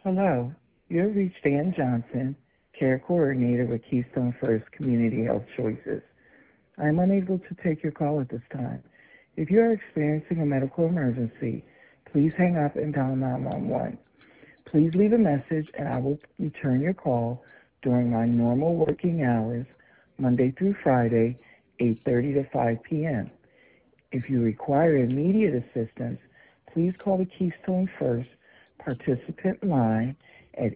Hello, you have reached Ann Johnson, Care Coordinator with Keystone First Community Health Choices. I am unable to take your call at this time. If you are experiencing a medical emergency, please hang up and dial 911. Please leave a message and I will return your call during my normal working hours, Monday through Friday, 8:30 to 5 p.m. If you require immediate assistance, please call the Keystone First participant line at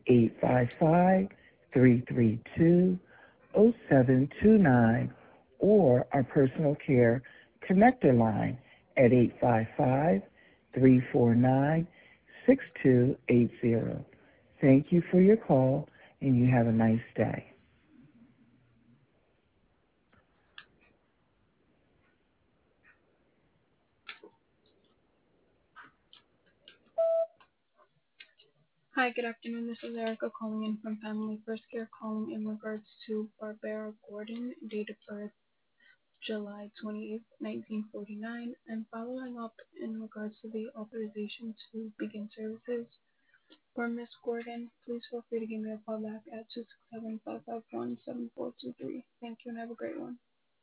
855-332-0729 or our personal care connector line at 855-349-6280. Thank you for your call and you have a nice day. Hi, good afternoon. This is Erica calling in from Family First Care, calling in regards to Barbara Gordon, date of birth July 28th, 1949, and following up in regards to the authorization to begin services for Miss Gordon. Please feel free to give me a call back at 267-551-7423. Thank you and have a great one.